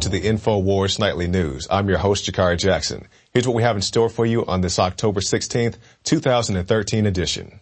to the InfoWars Nightly News. I'm your host, Jakari Jackson. Here's what we have in store for you on this October 16th, 2013 edition.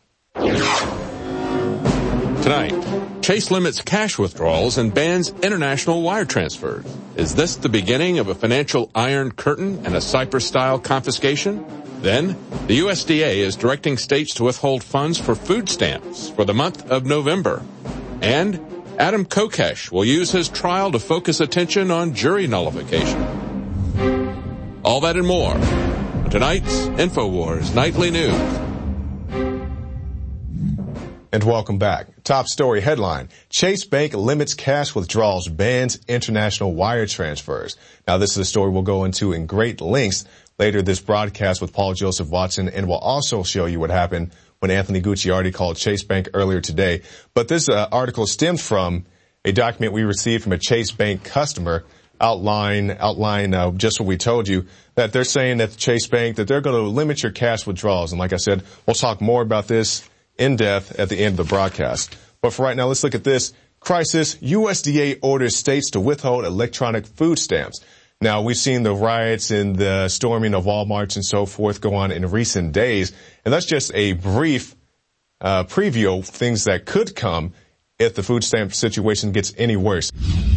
Tonight, Chase limits cash withdrawals and bans international wire transfers. Is this the beginning of a financial iron curtain and a Cyprus-style confiscation? Then, the USDA is directing states to withhold funds for food stamps for the month of November. And Adam Kokesh will use his trial to focus attention on jury nullification. All that and more on tonight's InfoWars Nightly News. And welcome back. Top story headline: Chase Bank limits cash withdrawals, bans international wire transfers. Now, this is a story we'll go into in great lengths later this broadcast with Paul Joseph Watson, and we'll also show you what happened when Anthony Gucciardi called Chase Bank earlier today. But this article stems from a document we received from a Chase Bank customer outline just what we told you, that they're saying that Chase Bank, that they're going to limit your cash withdrawals. And like I said, we'll talk more about this in depth at the end of the broadcast. But for right now, let's look at this. Crisis: USDA orders states to withhold electronic food stamps. Now, we've seen the riots and the storming of Walmarts and so forth go on in recent days, and that's just a brief preview of things that could come if the food stamp situation gets any worse.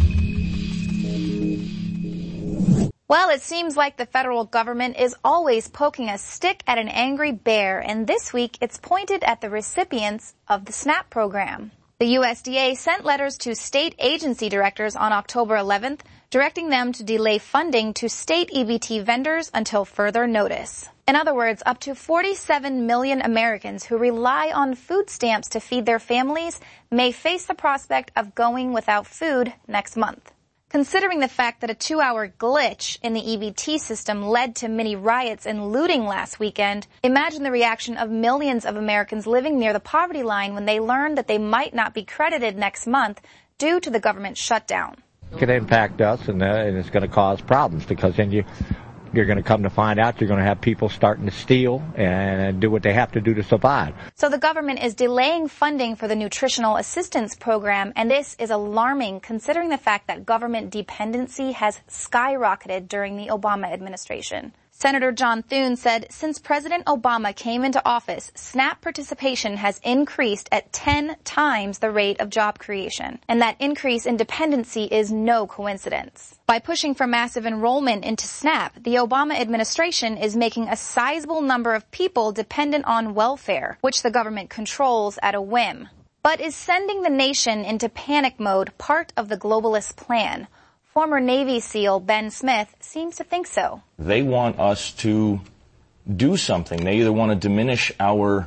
Well, it seems like the federal government is always poking a stick at an angry bear, and this week it's pointed at the recipients of the SNAP program. The USDA sent letters to state agency directors on October 11th, directing them to delay funding to state EBT vendors until further notice. In other words, up to 47 million Americans who rely on food stamps to feed their families may face the prospect of going without food next month. Considering the fact that a 2-hour glitch in the EBT system led to many riots and looting last weekend, imagine the reaction of millions of Americans living near the poverty line when they learned that they might not be credited next month due to the government shutdown. It can impact us, and it's going to cause problems, because then you're going to come to find out you're going to have people starting to steal and do what they have to do to survive. So the government is delaying funding for the Nutritional Assistance Program, and this is alarming considering the fact that government dependency has skyrocketed during the Obama administration. Senator John Thune said since President Obama came into office, SNAP participation has increased at 10 times the rate of job creation, and that increase in dependency is no coincidence. By pushing for massive enrollment into SNAP, the Obama administration is making a sizable number of people dependent on welfare, which the government controls at a whim. But is sending the nation into panic mode part of the globalist plan? Former Navy SEAL Ben Smith seems to think so. They want us to do something. They either want to diminish our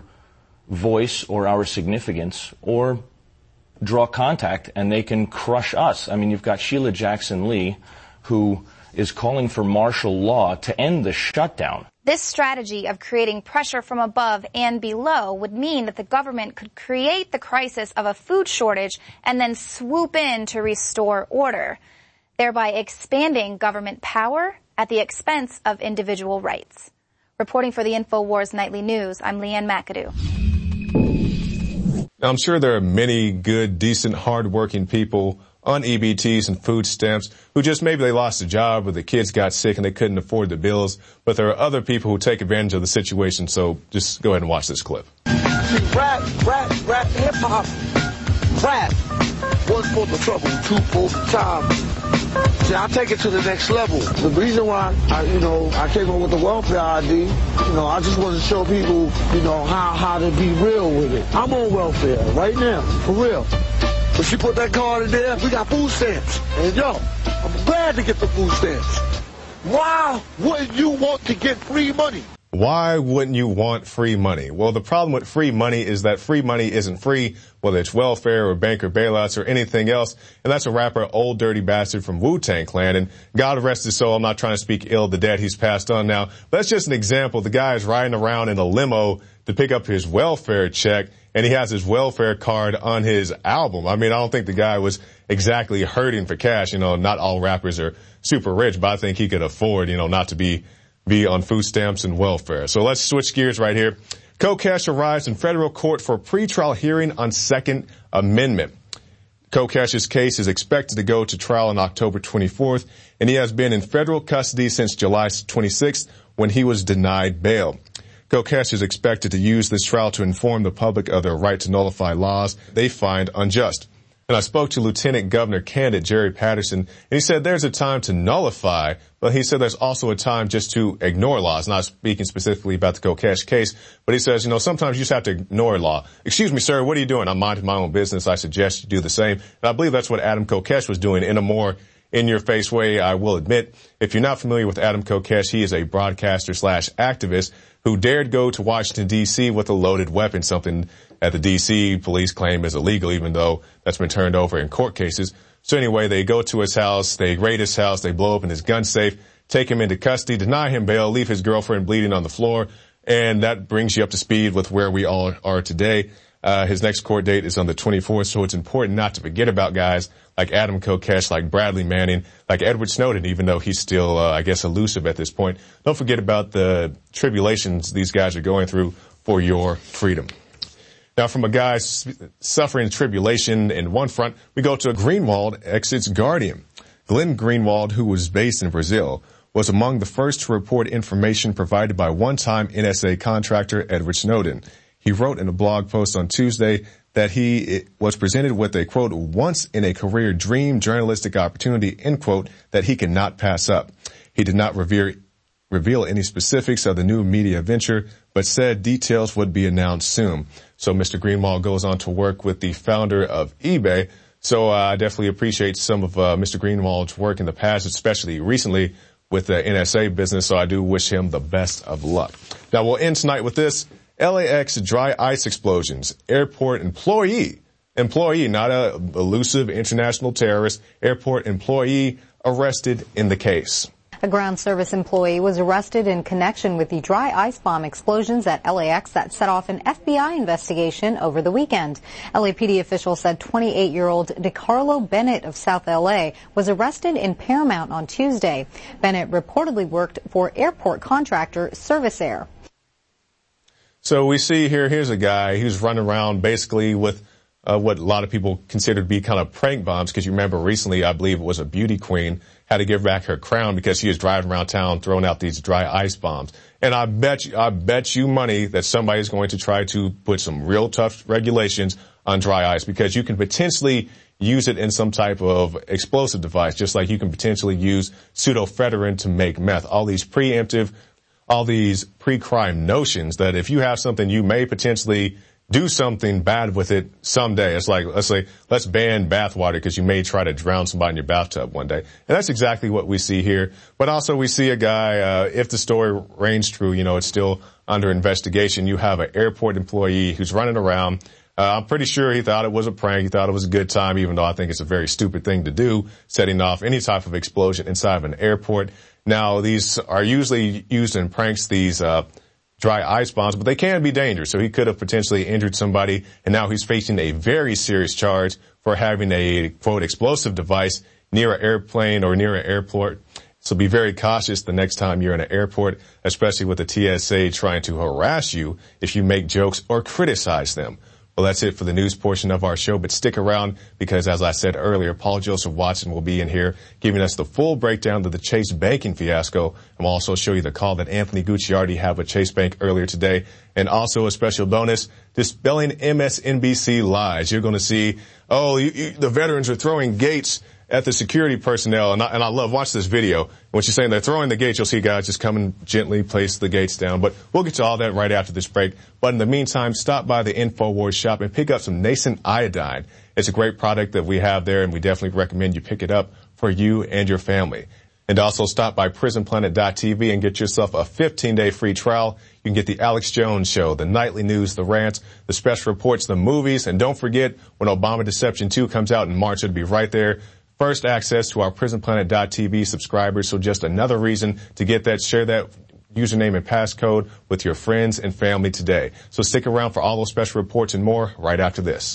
voice or our significance, or draw contact, and they can crush us. I mean, you've got Sheila Jackson Lee, who is calling for martial law to end the shutdown. This strategy of creating pressure from above and below would mean that the government could create the crisis of a food shortage and then swoop in to restore order, thereby expanding government power at the expense of individual rights. Reporting for the InfoWars Nightly News, I'm Leanne McAdoo. Now, I'm sure there are many good, decent, hardworking people on EBTs and food stamps who just maybe they lost a job or the kids got sick and they couldn't afford the bills. But there are other people who take advantage of the situation. So just go ahead and watch this clip. Rap, hip-hop, rap. 1 for the trouble, 2 for the time. See, I take it to the next level. The reason why I came up with the welfare ID, I just want to show people, how to be real with it. I'm on welfare right now, for real. If she put that card in there, we got food stamps. And I'm glad to get the food stamps. Why wouldn't you want to get free money? Why wouldn't you want free money? Well, the problem with free money is that free money isn't free, whether it's welfare or banker bailouts or anything else. And that's a rapper, Old Dirty Bastard from Wu-Tang Clan. And God rest his soul, I'm not trying to speak ill of the dead. He's passed on now. But that's just an example. The guy is riding around in a limo to pick up his welfare check, and he has his welfare card on his album. I mean, I don't think the guy was exactly hurting for cash. Not all rappers are super rich, but I think he could afford, not to be on food stamps and welfare. So let's switch gears right here. Kokesh arrives in federal court for a pretrial hearing on Second Amendment. Kokesh's case is expected to go to trial on October 24th, and he has been in federal custody since July 26th when he was denied bail. Kokesh is expected to use this trial to inform the public of their right to nullify laws they find unjust. And I spoke to Lieutenant Governor candidate Jerry Patterson, and he said there's a time to nullify, but he said there's also a time just to ignore laws. Not speaking specifically about the Kokesh case, but he says, sometimes you just have to ignore law. Excuse me, sir, what are you doing? I'm minding my own business. I suggest you do the same. And I believe that's what Adam Kokesh was doing in a more in-your-face way, I will admit. If you're not familiar with Adam Kokesh, he is a broadcaster/activist who dared go to Washington, D.C. with a loaded weapon, something that the D.C. police claim is illegal, even though that's been turned over in court cases. So anyway, they go to his house, they raid his house, they blow open his gun safe, take him into custody, deny him bail, leave his girlfriend bleeding on the floor, and that brings you up to speed with where we all are today. His next court date is on the 24th, so it's important not to forget about guys like Adam Kokesh, like Bradley Manning, like Edward Snowden, even though he's still, elusive at this point. Don't forget about the tribulations these guys are going through for your freedom. Now, from a guy suffering tribulation in one front, we go to Greenwald exits Guardian. Glenn Greenwald, who was based in Brazil, was among the first to report information provided by one-time NSA contractor Edward Snowden. He wrote in a blog post on Tuesday that he was presented with a, quote, once-in-a-career dream journalistic opportunity, end quote, that he cannot pass up. He did not reveal any specifics of the new media venture, but said details would be announced soon. So Mr. Greenwald goes on to work with the founder of eBay. So I definitely appreciate some of Mr. Greenwald's work in the past, especially recently with the NSA business. So I do wish him the best of luck. Now we'll end tonight with this. LAX dry ice explosions. Airport employee, not a elusive international terrorist, airport employee arrested in the case. A ground service employee was arrested in connection with the dry ice bomb explosions at LAX that set off an FBI investigation over the weekend. LAPD officials said 28-year-old DeCarlo Bennett of South LA was arrested in Paramount on Tuesday. Bennett reportedly worked for airport contractor Servisair. So we see here's a guy who's running around basically with what a lot of people consider to be kind of prank bombs, because you remember recently, I believe it was a beauty queen, had to give back her crown because she was driving around town throwing out these dry ice bombs. And I bet you money that somebody's going to try to put some real tough regulations on dry ice, because you can potentially use it in some type of explosive device, just like you can potentially use pseudoephedrine to make meth. All these pre-crime notions that if you have something, you may potentially do something bad with it someday. It's like, let's ban bathwater because you may try to drown somebody in your bathtub one day. And that's exactly what we see here. But also we see a guy, if the story reigns true, it's still under investigation. You have an airport employee who's running around. I'm pretty sure he thought it was a prank. He thought it was a good time, even though I think it's a very stupid thing to do, setting off any type of explosion inside of an airport. Now, these are usually used in pranks, these dry ice bombs, but they can be dangerous. So he could have potentially injured somebody, and now he's facing a very serious charge for having a, quote, explosive device near an airplane or near an airport. So be very cautious the next time you're in an airport, especially with the TSA trying to harass you if you make jokes or criticize them. Well, that's it for the news portion of our show, but stick around because, as I said earlier, Paul Joseph Watson will be in here giving us the full breakdown of the Chase banking fiasco, and we'll also show you the call that Anthony Gucciardi had with Chase Bank earlier today, and also a special bonus, dispelling MSNBC lies. You're going to see, the veterans are throwing gates at the security personnel, and I love, watch this video. When she's saying they're throwing the gates, you'll see guys just come and gently place the gates down. But we'll get to all that right after this break. But in the meantime, stop by the InfoWars shop and pick up some Nascent Iodine. It's a great product that we have there, and we definitely recommend you pick it up for you and your family. And also stop by PrisonPlanet.tv and get yourself a 15-day free trial. You can get the Alex Jones Show, the nightly news, the rants, the special reports, the movies. And don't forget, when Obama Deception 2 comes out in March, it'll be right there. First access to our PrisonPlanet.tv subscribers. So just another reason to get that. Share that username and passcode with your friends and family today. So stick around for all those special reports and more right after this.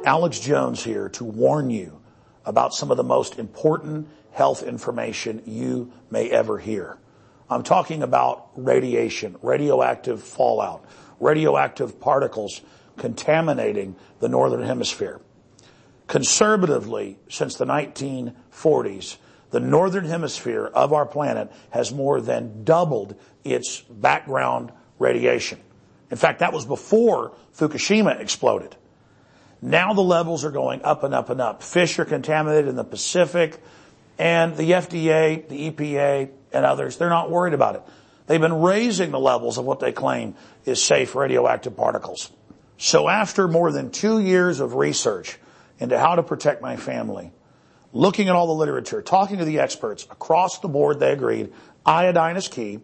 Alex Jones here to warn you about some of the most important health information you may ever hear. I'm talking about radiation, radioactive fallout, radioactive particles contaminating the northern hemisphere. Conservatively, since the 1940s, the northern hemisphere of our planet has more than doubled its background radiation. In fact, that was before Fukushima exploded. Now the levels are going up and up and up. Fish are contaminated in the Pacific, and the FDA, the EPA, and others, they're not worried about it. They've been raising the levels of what they claim is safe radioactive particles. So after more than 2 years of research into how to protect my family, looking at all the literature, talking to the experts, across the board they agreed iodine is key.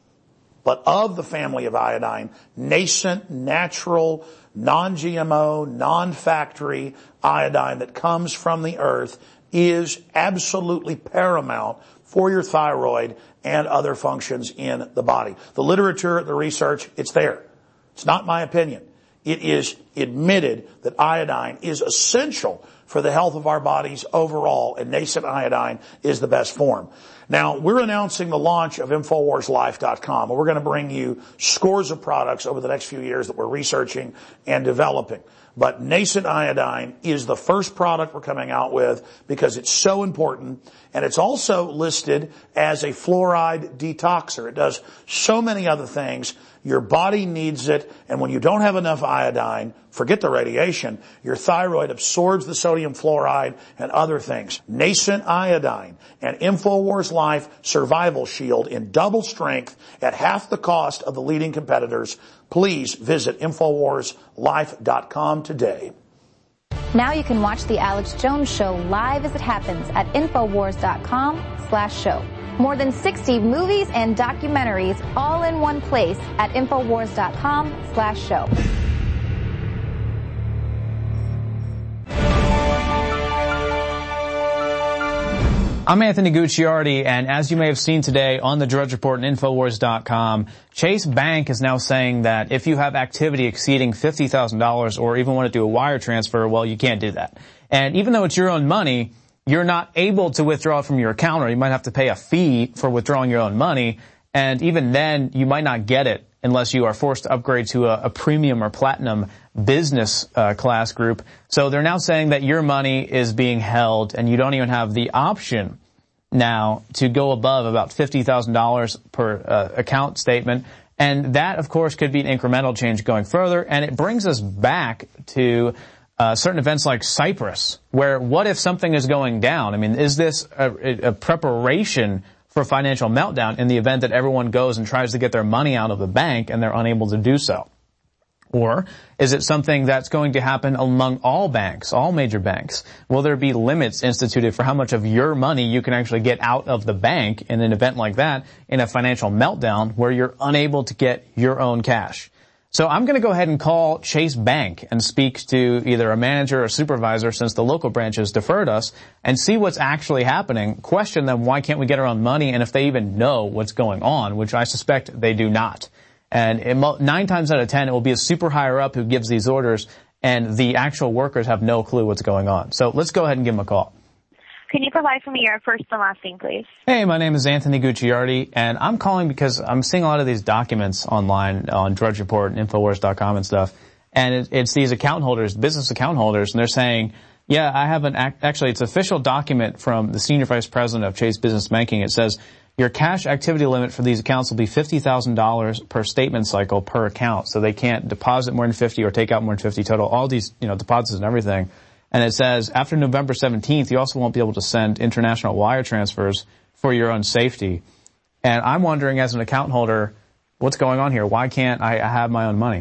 But of the family of iodine, nascent, natural, non-GMO, non-factory iodine that comes from the earth is absolutely paramount for your thyroid and other functions in the body. The literature, the research, it's there. It's not my opinion. It is admitted that iodine is essential for the health of our bodies overall, and nascent iodine is the best form. Now, we're announcing the launch of InfoWarsLife.com, and we're going to bring you scores of products over the next few years that we're researching and developing. But nascent iodine is the first product we're coming out with because it's so important, and it's also listed as a fluoride detoxer. It does so many other things. Your body needs it, and when you don't have enough iodine, forget the radiation, your thyroid absorbs the sodium fluoride and other things. Nascent iodine and InfoWars Life Survival Shield in double strength at half the cost of the leading competitors. Please visit InfoWarsLife.com today. Now you can watch the Alex Jones Show live as it happens at InfoWars.com/show. More than 60 movies and documentaries all in one place at InfoWars.com/show. I'm Anthony Gucciardi, and as you may have seen today on the Drudge Report and Infowars.com, Chase Bank is now saying that if you have activity exceeding $50,000 or even want to do a wire transfer, well, you can't do that. And even though it's your own money, you're not able to withdraw from your account, or you might have to pay a fee for withdrawing your own money. And even then, you might not get it unless you are forced to upgrade to a premium or platinum business class group. So they're now saying that your money is being held, and you don't even have the option now to go above about $50,000 per account statement. And that, of course, could be an incremental change going further. And it brings us back to certain events like Cyprus, where what if something is going down? I mean, is this a preparation for a financial meltdown in the event that everyone goes and tries to get their money out of the bank and they're unable to do so? Or is it something that's going to happen among all banks, all major banks? Will there be limits instituted for how much of your money you can actually get out of the bank in an event like that, in a financial meltdown where you're unable to get your own cash? So I'm going to go ahead and call Chase Bank and speak to either a manager or supervisor, since the local branch has deferred us, and see what's actually happening, question them why can't we get our own money, and if they even know what's going on, which I suspect they do not. And 9 times out of 10, it will be a super higher up who gives these orders, and the actual workers have no clue what's going on. So let's go ahead and give them a call. Can you provide for me your first and last name, please? Hey, my name is Anthony Gucciardi, and I'm calling because I'm seeing a lot of these documents online on Drudge Report and Infowars.com and stuff, and it's these account holders, business account holders, and they're saying, yeah, I have actually, it's an official document from the Senior Vice President of Chase Business Banking. It says, your cash activity limit for these accounts will be $50,000 per statement cycle per account, so they can't deposit more than 50 or take out more than 50 total, all these, deposits and everything. And it says, after November 17th, you also won't be able to send international wire transfers for your own safety. And I'm wondering, as an account holder, what's going on here? Why can't I have my own money?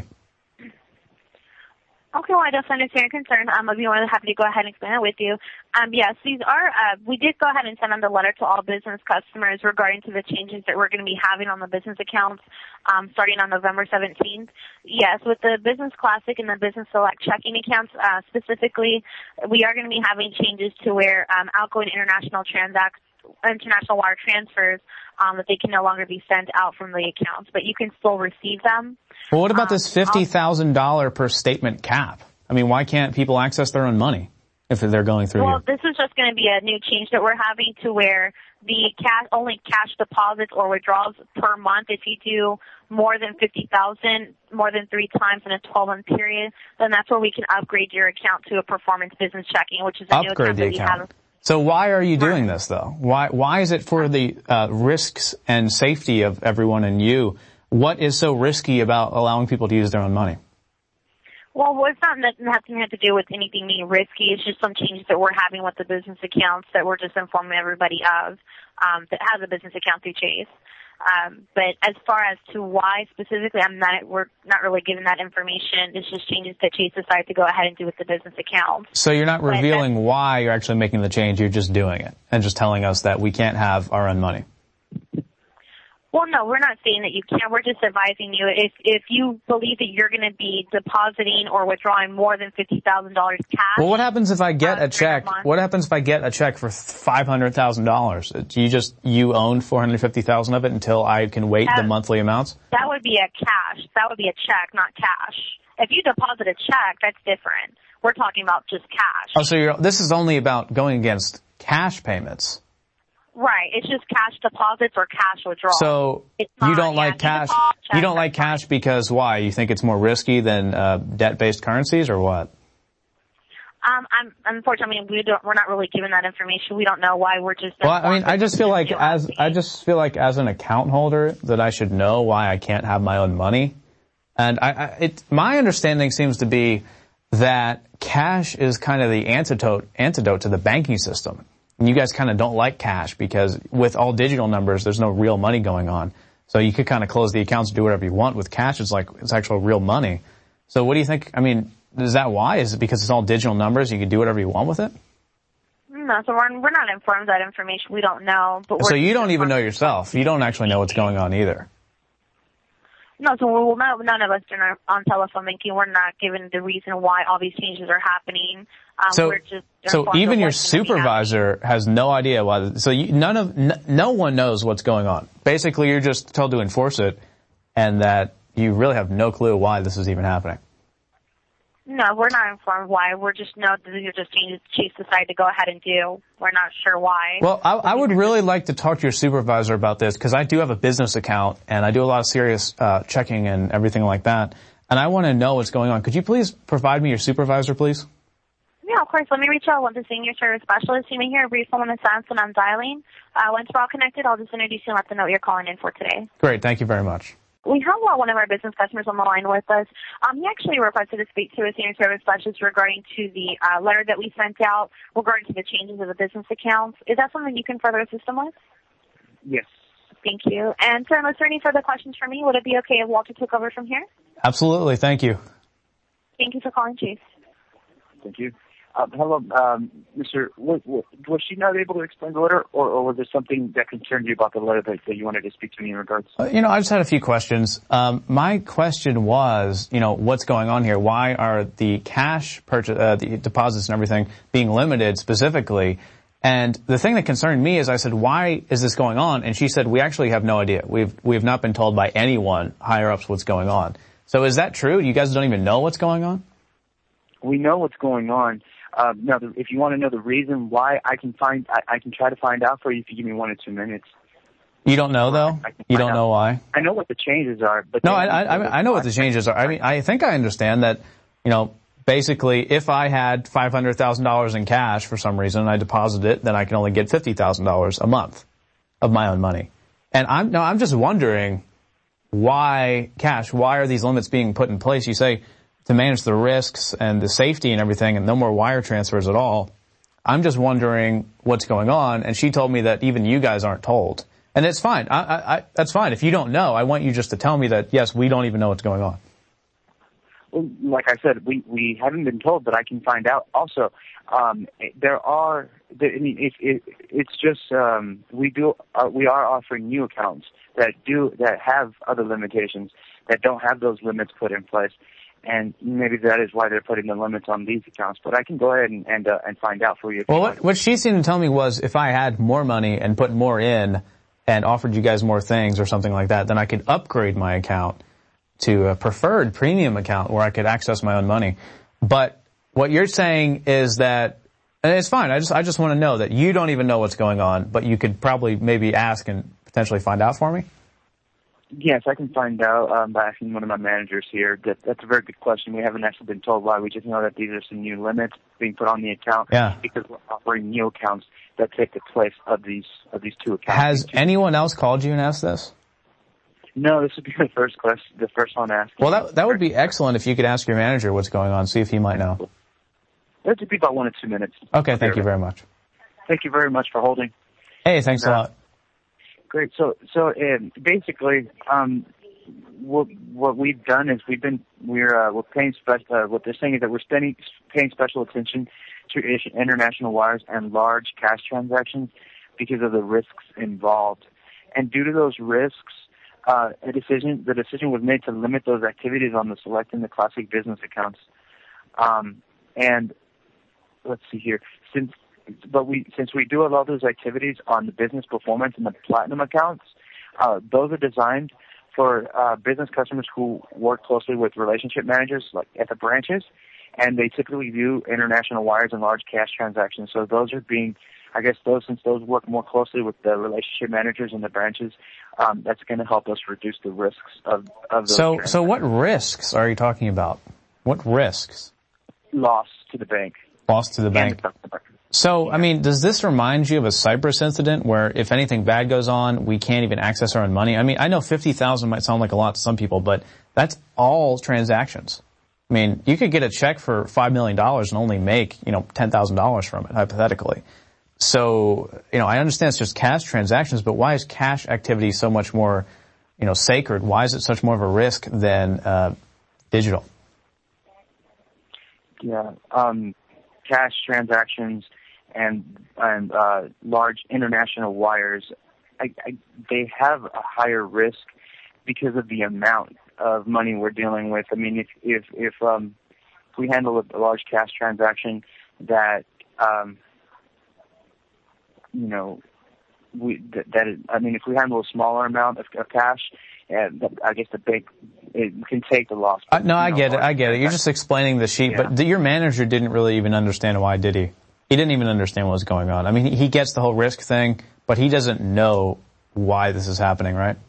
Okay, well, I definitely understand your concern. I'd be more than happy to go ahead and explain it with you. Yes, these are, we did go ahead and send out the letter to all business customers regarding to the changes that we're going to be having on the business accounts, starting on November 17th. Yes, with the Business Classic and the Business Select checking accounts, specifically, we are going to be having changes to where, outgoing international wire transfers, that they can no longer be sent out from the accounts, but you can still receive them. Well, what about this $50,000 per statement cap? I mean, why can't people access their own money if they're going through Well, you? this is just going to be a new change that we're having to where the only cash deposits or withdrawals per month, if you do more than $50,000 more than 3 times in a 12-month period, then that's where we can upgrade your account to a performance business checking, which is a new account that we have. So why are you doing this, though? Why is it for the risks and safety of everyone and you? What is so risky about allowing people to use their own money? Well, it's not nothing had to do with anything being risky. It's just some changes that we're having with the business accounts that we're just informing everybody of that has a business account through Chase. But as far as to why specifically, we're not really given that information. It's just changes that Chase decided to go ahead and do with the business account. So you're not revealing why you're actually making the change. You're just doing it and just telling us that we can't have our own money. Well, no, we're not saying that you can't. We're just advising you if you believe that you're going to be depositing or withdrawing more than $50,000 cash. Well, what happens if I get a check? What happens if I get a check for $500,000? You own $450,000 of it until I can wait the monthly amounts? That would be a cash. That would be a check, not cash. If you deposit a check, that's different. We're talking about just cash. Oh, so this is only about going against cash payments. Right. It's just cash deposits or cash withdrawals. So you don't like cash. You don't like cash because why? You think it's more risky than debt-based currencies, or what? Unfortunately, we're not really given that information. We don't know why. We're just. Well, I mean, I just feel like as an account holder that I should know why I can't have my own money. And my understanding seems to be that cash is kind of the antidote to the banking system. And you guys kind of don't like cash because with all digital numbers, there's no real money going on. So you could kind of close the accounts and do whatever you want. With cash, it's actual real money. So what do you think? I mean, is that why? Is it because it's all digital numbers? You can do whatever you want with it? No, so we're not informed of that information. We don't know. But so you don't even know yourself. You don't actually know what's going on either. No, so none of us are on telephone banking. We're not given the reason why all these changes are happening. So even your supervisor has no idea why. So no one knows what's going on. Basically, you're just told to enforce it, and that you really have no clue why this is even happening. No, we're not informed why. We're just know that these are just changes Chase decided to go ahead and do. We're not sure why. Well, I would really like to talk to your supervisor about this because I do have a business account and I do a lot of serious checking and everything like that. And I want to know what's going on. Could you please provide me your supervisor, please? Yeah, of course. Let me reach out with the senior service specialist. You may hear a brief moment of silence when I'm dialing. Once we're all connected, I'll just introduce you and let them know what you're calling in for today. Great. Thank you very much. We have one of our business customers on the line with us. He actually requested to speak to a senior service specialist regarding to the letter that we sent out regarding to the changes of the business accounts. Is that something you can further assist him with? Yes. Thank you. And sir, unless there are any further questions for me, would it be okay if Walter took over from here? Absolutely. Thank you. Thank you for calling, Chief. Thank you. Hello, Mr. Was she not able to explain the letter, or was there something that concerned you about the letter that you wanted to speak to me in regards? I just had a few questions. My question was, what's going on here? Why are the cash purchase, the deposits and everything being limited specifically? And the thing that concerned me is I said, why is this going on? And she said, we actually have no idea. We've not been told by anyone higher ups what's going on. So is that true? You guys don't even know what's going on? We know what's going on. Now, if you want to know the reason why, I can try to find out for you if you give me 1 or 2 minutes. You don't know, though? You don't know why? I know what the changes are, but... No, I know what the changes are. I mean, I think I understand that, basically, if I had $500,000 in cash for some reason and I deposit it, then I can only get $50,000 a month of my own money. And I'm just wondering why are these limits being put in place? You say to manage the risks and the safety and everything and no more wire transfers at all. I'm just wondering what's going on. And she told me that even you guys aren't told. And it's fine. That's fine. If you don't know, I want you just to tell me that, yes, we don't even know what's going on. Well, like I said, we haven't been told, but I can find out. Also, we are offering new accounts that have other limitations, that don't have those limits put in place. And maybe that is why they're putting the limits on these accounts. But I can go ahead and find out for you. Well, what she seemed to tell me was if I had more money and put more in and offered you guys more things or something like that, then I could upgrade my account to a preferred premium account where I could access my own money. But what you're saying is that, and it's fine. I just want to know that you don't even know what's going on, but you could probably maybe ask and potentially find out for me. Yes, I can find out by asking one of my managers here. That's a very good question. We haven't actually been told why. We just know that these are some new limits being put on the account because we're offering new accounts that take the place of these two accounts. Has anyone else called you and asked this? No, this would be the first one asked. Well, that would be excellent if you could ask your manager what's going on, see if he might know. That would be about 1 or 2 minutes. Okay, thank you very much. Thank you very much for holding. Hey, thanks a lot. Great. So basically, what we've done is we're paying special. What they're saying is that we're paying special attention to international wires and large cash transactions because of the risks involved. And due to those risks, the decision was made to limit those activities on the Select and the Classic business accounts. And let's see here, since we do a lot of those activities on the business performance and the Platinum accounts, those are designed for business customers who work closely with relationship managers, like at the branches, and they typically do international wires and large cash transactions. So those are being, I guess, since those work more closely with the relationship managers and the branches, that's going to help us reduce the risks of those. So what risks are you talking about? What risks? Loss to the bank. Loss to the bank. So, I mean, does this remind you of a Cyprus incident where if anything bad goes on, we can't even access our own money? I mean, I know 50,000 might sound like a lot to some people, but that's all transactions. I mean, you could get a check for $5 million and only make, $10,000 from it, hypothetically. So, I understand it's just cash transactions, but why is cash activity so much more, sacred? Why is it such more of a risk than digital? Yeah, cash transactions and large international wires, they have a higher risk because of the amount of money we're dealing with. I mean, if we handle a large cash transaction that if we handle a smaller amount of cash, I guess the bank can take the loss. No, I get it. You're just explaining the sheet, but your manager didn't really even understand why, did he? He didn't even understand what was going on. I mean, he gets the whole risk thing, but he doesn't know why this is happening, right?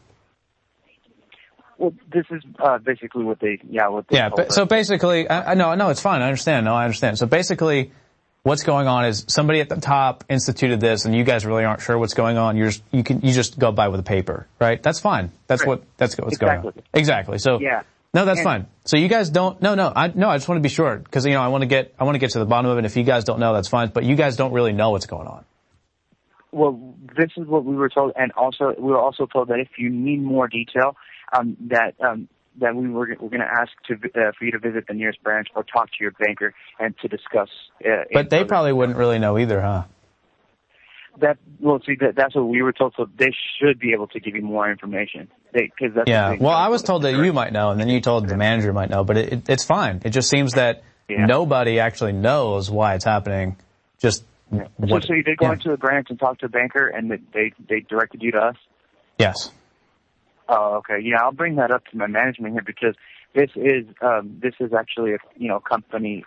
Well, this is basically what they so basically, no, it's fine. I understand. No, I understand. So basically, what's going on is somebody at the top instituted this, and you guys really aren't sure what's going on. You just go by with a paper, right? That's fine. That's right. what's going on. Exactly. So no, that's fine. So you guys don't. I just want to be sure because I want to get to the bottom of it. If you guys don't know, that's fine. But you guys don't really know what's going on. Well, this is what we were told, and also we were also told that if you need more detail, that we're going to ask for you to visit the nearest branch or talk to your banker and to discuss. But they probably wouldn't really know either, huh? That's what we were told. So they should be able to give you more information. Well, I was told that you might know, and then you told the manager might know. But it's fine. It just seems that nobody actually knows why it's happening. Just so you did go into the branch and talk to a banker, and they directed you to us? Yes. Oh, okay. Yeah, I'll bring that up to my management here because this is actually a company.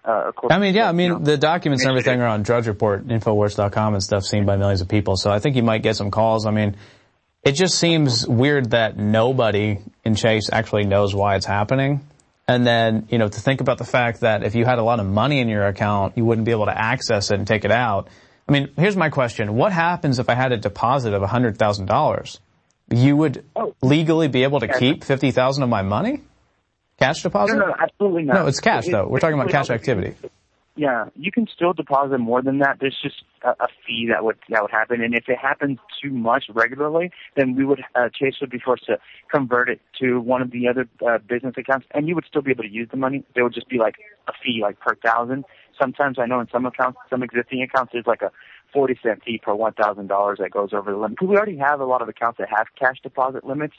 The documents and everything are on Drudge Report, Infowars.com and stuff, seen by millions of people. So I think you might get some calls. I mean, it just seems weird that nobody in Chase actually knows why it's happening. And then, to think about the fact that if you had a lot of money in your account, you wouldn't be able to access it and take it out. I mean, here's my question. What happens if I had a deposit of $100,000? You would legally be able to keep $50,000 of my money? Cash deposit? No, absolutely not. No, it's cash though. We're talking about cash activity. Yeah, you can still deposit more than that. There's just a fee that would happen, and if it happens too much regularly, then Chase would be forced to convert it to one of the other business accounts, and you would still be able to use the money. There would just be like a fee, like per thousand. Sometimes I know in some accounts, some existing accounts, there's like a 40-cent fee per $1,000 that goes over the limit. Because we already have a lot of accounts that have cash deposit limits.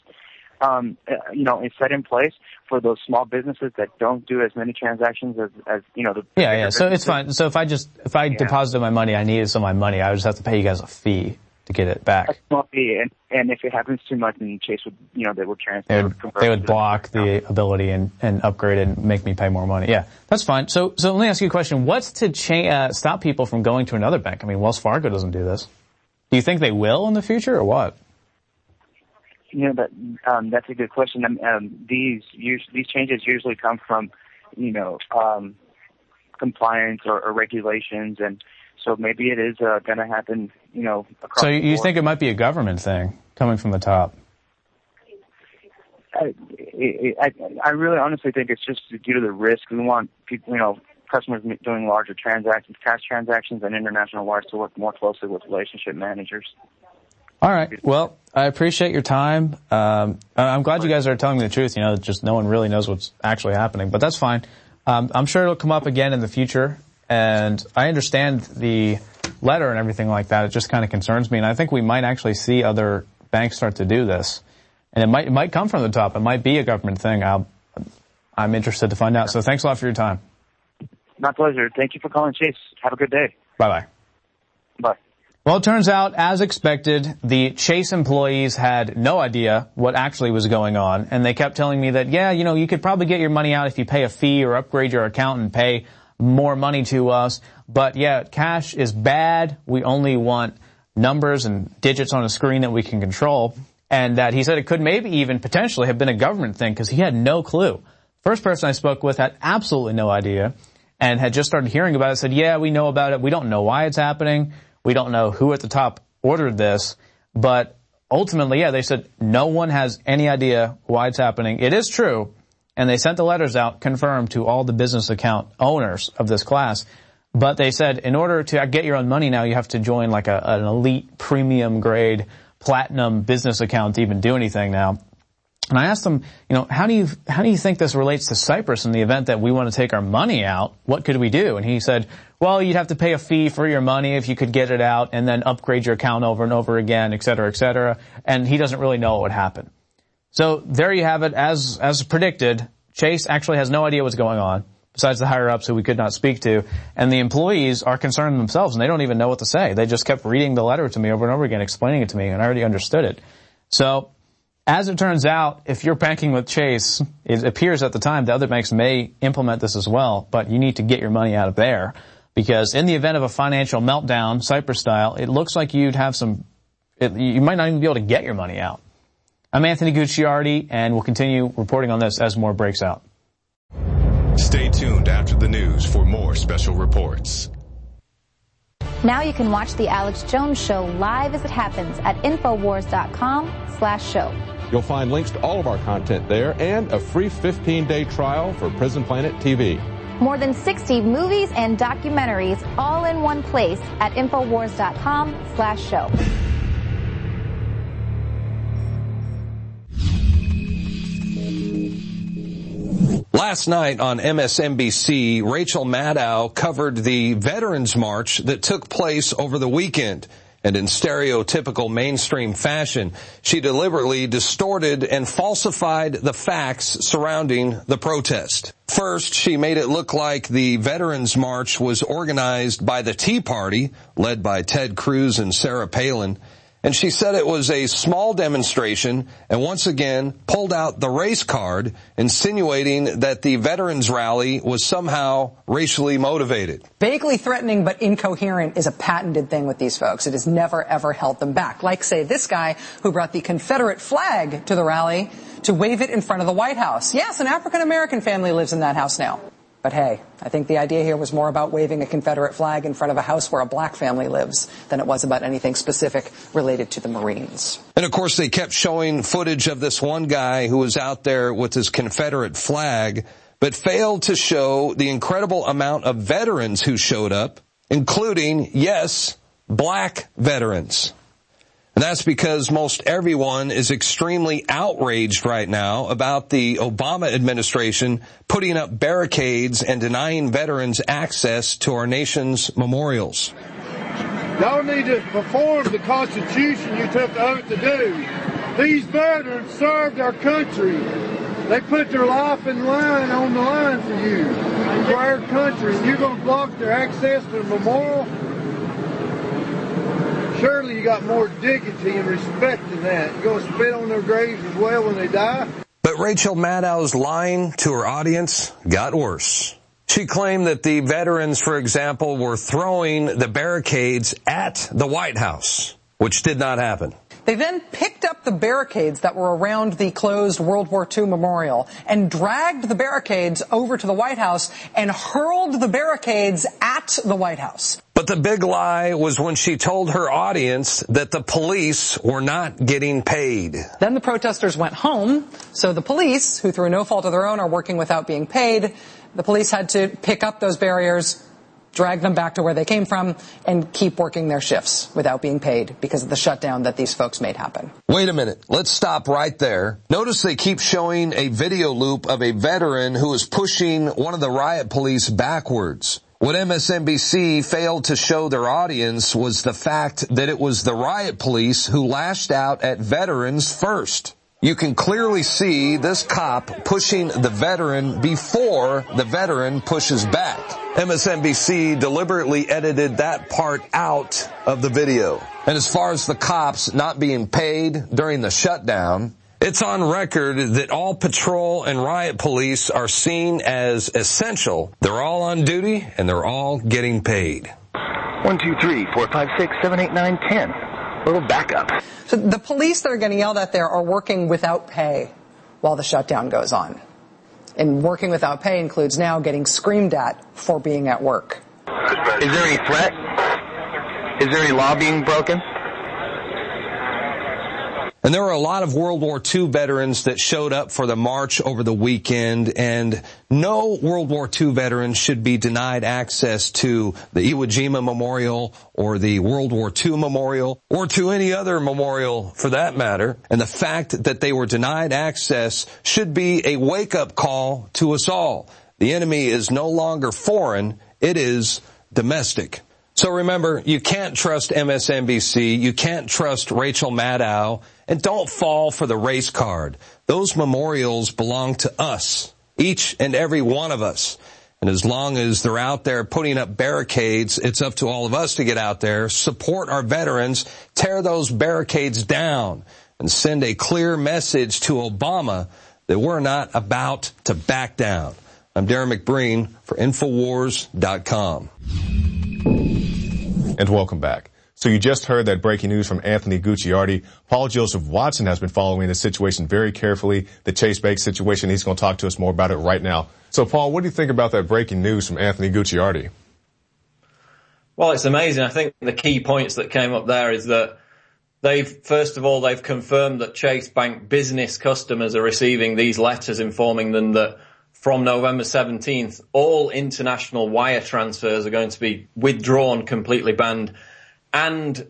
It's set in place for those small businesses that don't do as many transactions as So it's fine. So if I deposited my money, I needed some of my money, I would just have to pay you guys a fee get it back. Won't be, and if it happens too much, then Chase would, they would transfer. They would block the ability and upgrade it and make me pay more money. Yeah, that's fine. So let me ask you a question. What's to stop people from going to another bank? I mean, Wells Fargo doesn't do this. Do you think they will in the future, or what? That's a good question. These changes usually come from, compliance or regulations, and so maybe it is going to happen, across So the you board. think it might be a government thing coming from the top? I really honestly think it's just due to the risk. We want people, customers doing larger transactions, cash transactions, and international wires to work more closely with relationship managers. All right. Well, I appreciate your time. I'm glad you guys are telling me the truth. Just no one really knows what's actually happening, but that's fine. I'm sure it'll come up again in the future, and I understand the letter and everything like that. It just kind of concerns me, and I think we might actually see other banks start to do this. And it might come from the top. It might be a government thing. I'm interested to find out. So thanks a lot for your time. My pleasure. Thank you for calling, Chase. Have a good day. Bye-bye. Bye. Well, it turns out, as expected, the Chase employees had no idea what actually was going on, and they kept telling me that, you could probably get your money out if you pay a fee or upgrade your account and pay more money to us. But, cash is bad. We only want numbers and digits on a screen that we can control. And that he said it could maybe even potentially have been a government thing because he had no clue. First person I spoke with had absolutely no idea and had just started hearing about it, said, we know about it. We don't know why it's happening. We don't know who at the top ordered this, but ultimately, they said no one has any idea why it's happening. It is true, and they sent the letters out, confirmed to all the business account owners of this class, but they said in order to get your own money now, you have to join like an elite premium grade platinum business account to even do anything now. And I asked them, how do you think this relates to Cyprus in the event that we want to take our money out? What could we do? And he said, well, you'd have to pay a fee for your money if you could get it out and then upgrade your account over and over again, et cetera, et cetera. And he doesn't really know what would happen. So there you have it. As predicted, Chase actually has no idea what's going on besides the higher ups who we could not speak to. And the employees are concerned themselves and they don't even know what to say. They just kept reading the letter to me over and over again, explaining it to me, and I already understood it. So as it turns out, if you're banking with Chase, it appears at the time the other banks may implement this as well, but you need to get your money out of there because in the event of a financial meltdown, Cyprus style, it looks like you'd have you might not even be able to get your money out. I'm Anthony Gucciardi, and we'll continue reporting on this as more breaks out. Stay tuned after the news for more special reports. Now you can watch The Alex Jones Show live as it happens at Infowars.com/show. You'll find links to all of our content there and a free 15-day trial for Prison Planet TV. More than 60 movies and documentaries all in one place at Infowars.com/show. Last night on MSNBC, Rachel Maddow covered the Veterans March that took place over the weekend. And in stereotypical mainstream fashion, she deliberately distorted and falsified the facts surrounding the protest. First, she made it look like the Veterans March was organized by the Tea Party, led by Ted Cruz and Sarah Palin. And she said it was a small demonstration and once again pulled out the race card, insinuating that the veterans rally was somehow racially motivated. Vaguely threatening but incoherent is a patented thing with these folks. It has never, ever held them back. Like, say, this guy who brought the Confederate flag to the rally to wave it in front of the White House. Yes, an African-American family lives in that house now. But hey, I think the idea here was more about waving a Confederate flag in front of a house where a black family lives than it was about anything specific related to the Marines. And of course, they kept showing footage of this one guy who was out there with his Confederate flag, but failed to show the incredible amount of veterans who showed up, including, yes, black veterans. And that's because most everyone is extremely outraged right now about the Obama administration putting up barricades and denying veterans access to our nation's memorials. Y'all need to perform the Constitution you took the oath to do. These veterans served our country. They put their life in line on the line for you, for our country. And you're going to block their access to the memorial? Surely you got more dignity and respect than that. You gonna spit on their graves as well when they die? But Rachel Maddow's lying to her audience got worse. She claimed that the veterans, for example, were throwing the barricades at the White House, which did not happen. They then picked up the barricades that were around the closed World War II memorial and dragged the barricades over to the White House and hurled the barricades at the White House. But the big lie was when she told her audience that the police were not getting paid. Then the protesters went home, so the police, who through no fault of their own are working without being paid, the police had to pick up those barriers, drag them back to where they came from, and keep working their shifts without being paid because of the shutdown that these folks made happen. Wait a minute. Let's stop right there. Notice they keep showing a video loop of a veteran who is pushing one of the riot police backwards. What MSNBC failed to show their audience was the fact that it was the riot police who lashed out at veterans first. You can clearly see this cop pushing the veteran before the veteran pushes back. MSNBC deliberately edited that part out of the video. And as far as the cops not being paid during the shutdown, it's on record that all patrol and riot police are seen as essential. They're all on duty and they're all getting paid. 1, 2, 3, 4, 5, 6, 7, 8, 9, 10. A little backup. So the police that are getting yelled at there are working without pay while the shutdown goes on. And working without pay includes now getting screamed at for being at work. Is there any threat? Is there any law being broken? And there were a lot of World War II veterans that showed up for the march over the weekend, and no World War II veteran should be denied access to the Iwo Jima Memorial or the World War II Memorial or to any other memorial for that matter. And the fact that they were denied access should be a wake-up call to us all. The enemy is no longer foreign, it is domestic. So remember, you can't trust MSNBC, you can't trust Rachel Maddow, and don't fall for the race card. Those memorials belong to us, each and every one of us. And as long as they're out there putting up barricades, it's up to all of us to get out there, support our veterans, tear those barricades down, and send a clear message to Obama that we're not about to back down. I'm Darren McBreen for Infowars.com. And welcome back. So you just heard that breaking news from Anthony Gucciardi. Paul Joseph Watson has been following the situation very carefully, the Chase Bank situation. He's going to talk to us more about it right now. So, Paul, what do you think about that breaking news from Anthony Gucciardi? Well, it's amazing. I think the key points that came up there is that first of all, they've confirmed that Chase Bank business customers are receiving these letters informing them that from November 17th, all international wire transfers are going to be withdrawn, completely banned, and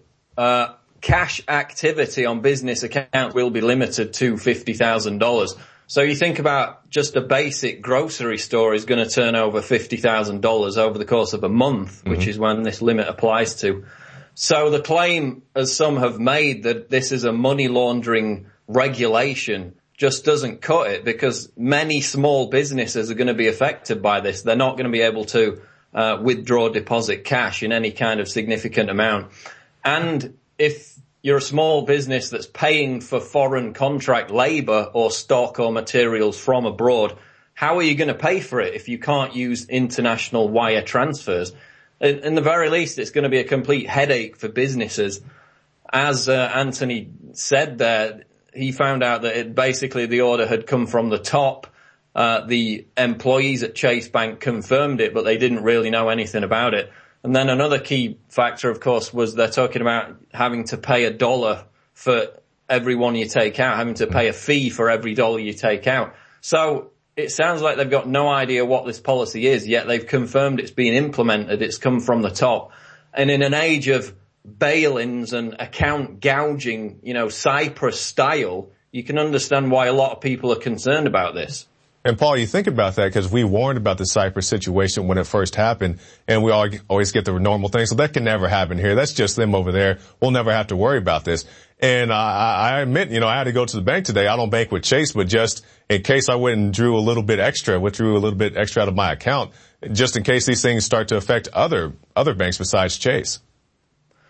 cash activity on business accounts will be limited to $50,000. So you think about just a basic grocery store is going to turn over $50,000 over the course of a month, which is when this limit applies to. So the claim, as some have made, that this is a money laundering regulation just doesn't cut it, because many small businesses are going to be affected by this. They're not going to be able to withdraw deposit cash in any kind of significant amount. And if you're a small business that's paying for foreign contract labor or stock or materials from abroad, how are you going to pay for it if you can't use international wire transfers? In the very least, it's going to be a complete headache for businesses. As Anthony said there, he found out that basically the order had come from the top. The employees at Chase Bank confirmed it, but they didn't really know anything about it. And then another key factor, of course, was they're talking about having to pay $1 for every one you take out, having to pay a fee for every dollar you take out. So it sounds like they've got no idea what this policy is, yet they've confirmed it's being implemented. It's come from the top. And in an age of bail-ins and account gouging, Cyprus style, you can understand why a lot of people are concerned about this. And Paul, you think about that because we warned about the Cyprus situation when it first happened, and we always get the normal thing. So that can never happen here. That's just them over there. We'll never have to worry about this. And I admit, I had to go to the bank today. I don't bank with Chase, but just in case I went and withdrew a little bit extra out of my account, just in case these things start to affect other banks besides Chase.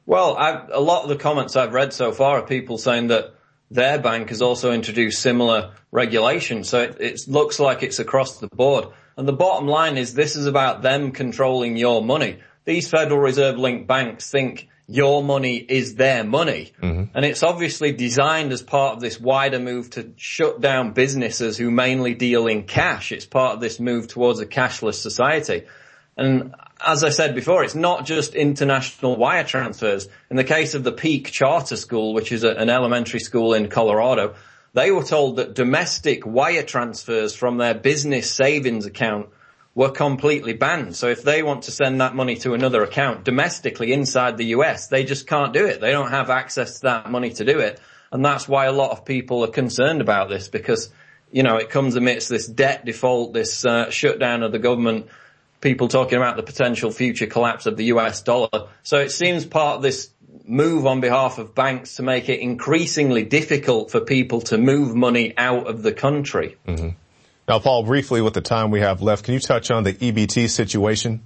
Well, a lot of the comments I've read so far are people saying that their bank has also introduced similar regulations. So it looks like it's across the board. And the bottom line is this is about them controlling your money. These Federal Reserve linked banks think your money is their money. Mm-hmm. And it's obviously designed as part of this wider move to shut down businesses who mainly deal in cash. It's part of this move towards a cashless society. And as I said before, it's not just international wire transfers. In the case of the Peak Charter School, which is an elementary school in Colorado, they were told that domestic wire transfers from their business savings account were completely banned. So if they want to send that money to another account domestically inside the US, they just can't do it. They don't have access to that money to do it. And that's why a lot of people are concerned about this, because, you know, it comes amidst this debt default, this shutdown of the government, people talking about the potential future collapse of the US dollar. So it seems part of this move on behalf of banks to make it increasingly difficult for people to move money out of the country. Mm-hmm. Now, Paul, briefly with the time we have left, can you touch on the EBT situation?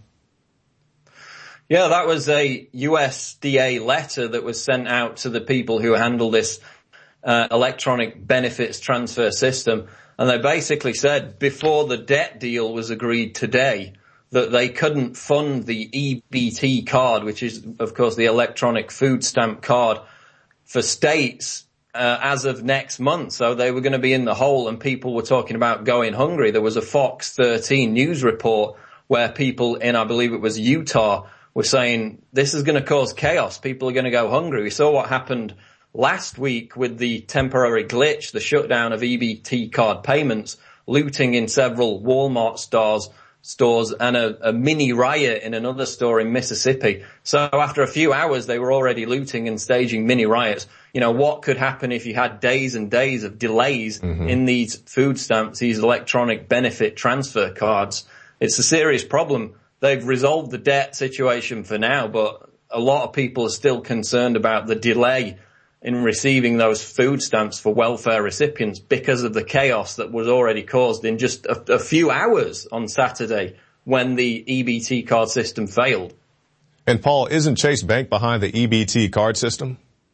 Yeah, that was a USDA letter that was sent out to the people who handle this electronic benefits transfer system. And they basically said before the debt deal was agreed today that they couldn't fund the EBT card, which is, of course, the electronic food stamp card for states as of next month. So they were going to be in the hole, and people were talking about going hungry. There was a Fox 13 news report where people in, I believe it was Utah, were saying this is going to cause chaos. People are going to go hungry. We saw what happened last week with the temporary glitch, the shutdown of EBT card payments, looting in several Walmart stores and a mini riot in another store in Mississippi. So after a few hours, they were already looting and staging mini riots. You know, what could happen if you had days and days of delays in these food stamps, these electronic benefit transfer cards? It's a serious problem. They've resolved the debt situation for now, but a lot of people are still concerned about the delay in receiving those food stamps for welfare recipients because of the chaos that was already caused in just a few hours on Saturday when the EBT card system failed. And Paul, isn't Chase Bank behind the EBT card system?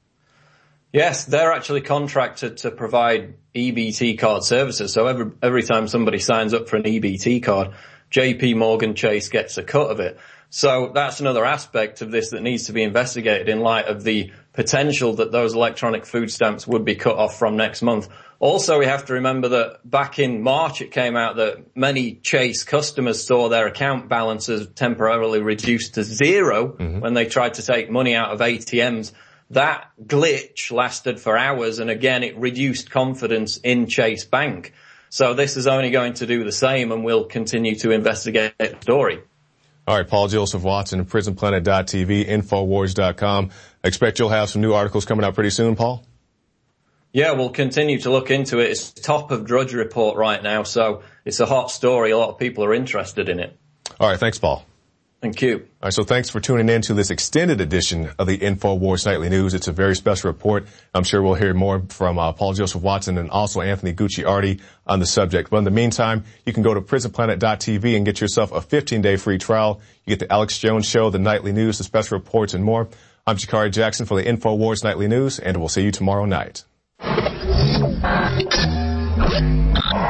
Yes, they're actually contracted to provide EBT card services. So every time somebody signs up for an EBT card, JP Morgan Chase gets a cut of it. So that's another aspect of this that needs to be investigated in light of the potential that those electronic food stamps would be cut off from next month. Also, we have to remember that back in March, it came out that many Chase customers saw their account balances temporarily reduced to zero when they tried to take money out of ATMs. That glitch lasted for hours, and again, it reduced confidence in Chase Bank. So this is only going to do the same, and we'll continue to investigate the story. All right, Paul Joseph Watson, PrisonPlanet.tv, Infowars.com. I expect you'll have some new articles coming out pretty soon, Paul? Yeah, we'll continue to look into it. It's top of Drudge Report right now, so it's a hot story. A lot of people are interested in it. All right, thanks, Paul. Thank you. All right, so thanks for tuning in to this extended edition of the InfoWars Nightly News. It's a very special report. I'm sure we'll hear more from Paul Joseph Watson and also Anthony Gucciardi on the subject. But in the meantime, you can go to PrisonPlanet.tv and get yourself a 15-day free trial. You get the Alex Jones Show, the Nightly News, the special reports, and more. I'm Jakari Jackson for the InfoWars Nightly News, and we'll see you tomorrow night.